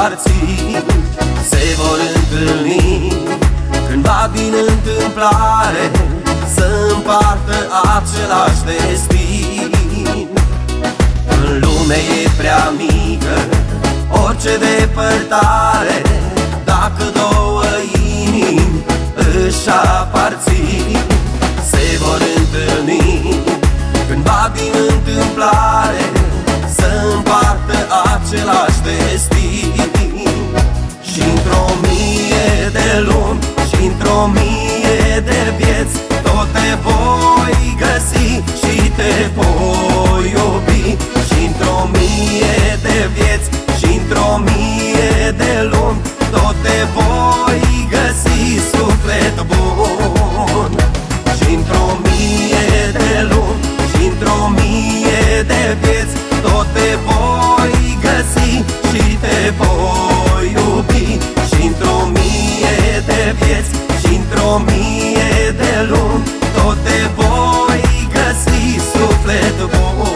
aparțin se vor întâlni cândva din întâmplare, să împartă același destin. În lume e prea mică orice depărtare, dacă două inimi își aparțin se vor întâlni cândva din întâmplare, să împartă același destin. Și într-o mie de lumi și într-o mie de vieți, tot te voi găsi și te voi iubi. Și într-o mie de vieți și într-o mie de lumi, tot te voi găsi, suflet bun. Și într-o mie de lumi și într-o mie de vieți, tot te voi găsi și te voi iubi. Și într-o mie de vieți și într-o mie de lumi, tot te voi găsi, suflet bun.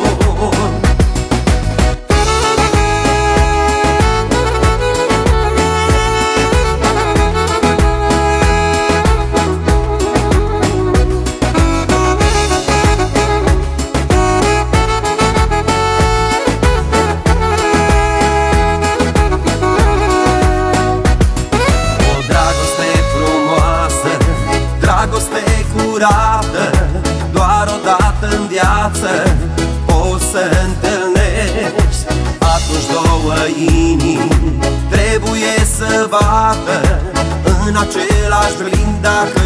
Dragoste curată, doar o dată în viață poți să întâlnești. Atunci două inimi trebuie să bată în același blind dacă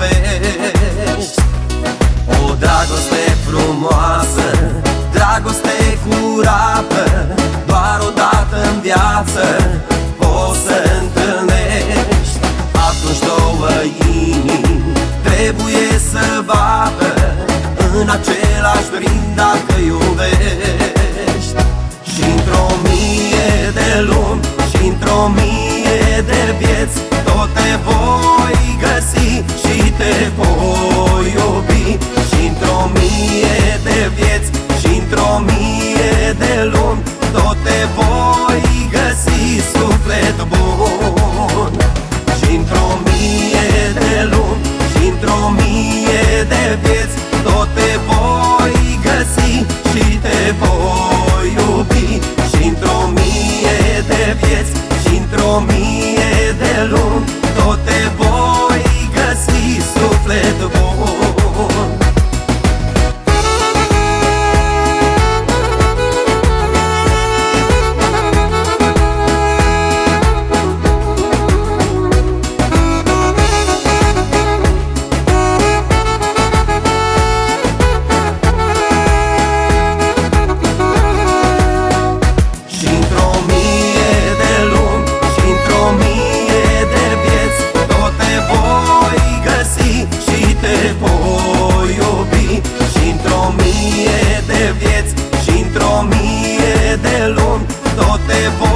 iubești. O dragoste frumoasă, dragoste curată, doar o dată în viață poți să întâlnești. Atunci două inimi trebuie să bată în același blind dacă iubești. Și într-o mie de lumi și într-o mie de vieți, tot te voi găsi și te voi iubi. Și într-o mie de vieți și într-o mie de lumi, tot te voi găsi, suflet bun. Și într-o mie de lumi și într-o mie de vieți, tot te voi găsi și te voi iubi. Și într-o mie de vieți și într-o mie de lumi, tot te voi găsi, suflet bun. Tot te